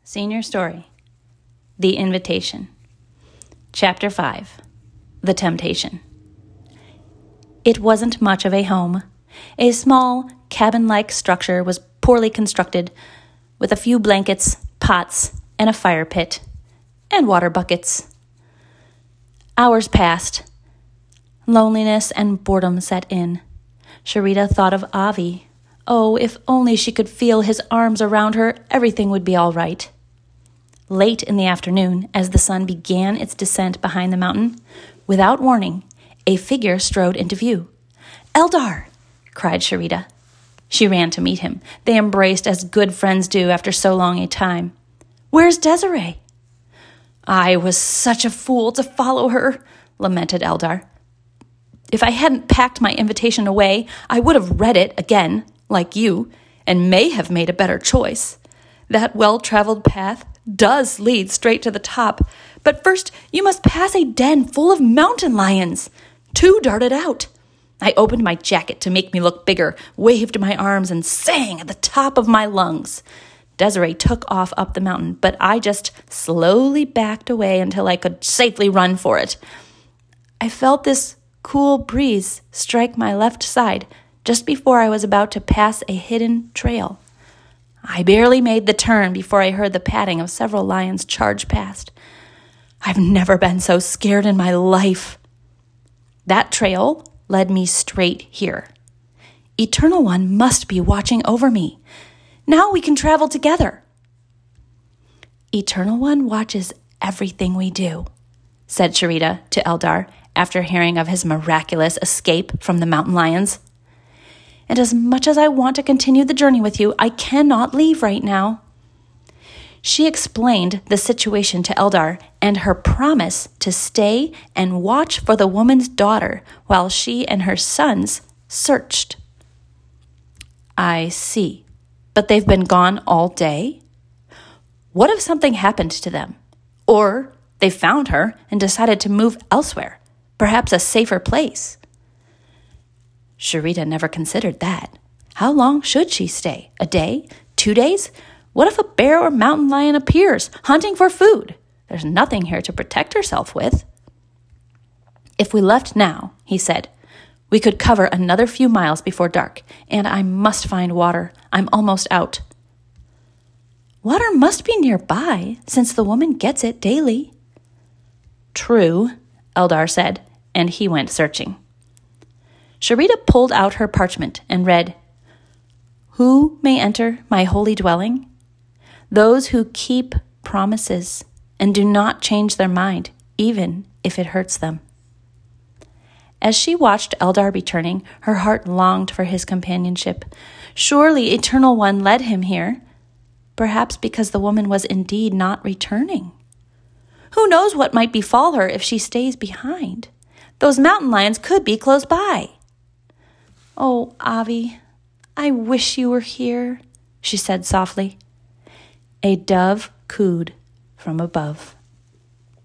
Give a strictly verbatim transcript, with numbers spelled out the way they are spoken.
Senior Story, The Invitation. Chapter five, The Temptation. It wasn't much of a home. A small, cabin-like structure was poorly constructed, with a few blankets, pots, and a fire pit, and water buckets. Hours passed. Loneliness and boredom set in. Sharita thought of Avi. Oh, if only she could feel his arms around her, everything would be all right. Late in the afternoon, as the sun began its descent behind the mountain, without warning, a figure strode into view. "Eldar!" cried Sharita. She ran to meet him. They embraced as good friends do after so long a time. "Where's Desiree?" "I was such a fool to follow her," lamented Eldar. "If I hadn't packed my invitation away, I would have read it again, like you, and may have made a better choice. That well-traveled path does lead straight to the top, but first you must pass a den full of mountain lions. Two darted out. I opened my jacket to make me look bigger, waved my arms, and sang at the top of my lungs. Desiree took off up the mountain, but I just slowly backed away until I could safely run for it. I felt this cool breeze strike my left side just before I was about to pass a hidden trail. I barely made the turn before I heard the padding of several lions charge past. I've never been so scared in my life. That trail led me straight here. Eternal One must be watching over me. Now we can travel together." "Eternal One watches everything we do," said Sharita to Eldar after hearing of his miraculous escape from the mountain lions. "And as much as I want to continue the journey with you, I cannot leave right now." She explained the situation to Eldar and her promise to stay and watch for the woman's daughter while she and her sons searched. "I see. But they've been gone all day? What if something happened to them? Or they found her and decided to move elsewhere, perhaps a safer place?" Sharita never considered that. How long should she stay? A day? Two days? What if a bear or mountain lion appears, hunting for food? There's nothing here to protect herself with. "If we left now," he said, "we could cover another few miles before dark, and I must find water. I'm almost out." "Water must be nearby, since the woman gets it daily." "True," Eldar said, and he went searching. Sharita pulled out her parchment and read, "Who may enter my holy dwelling? Those who keep promises and do not change their mind, even if it hurts them." As she watched Eldar returning, her heart longed for his companionship. Surely Eternal One led him here, perhaps because the woman was indeed not returning. Who knows what might befall her if she stays behind? Those mountain lions could be close by. "Oh, Avi, I wish you were here," she said softly. A dove cooed from above.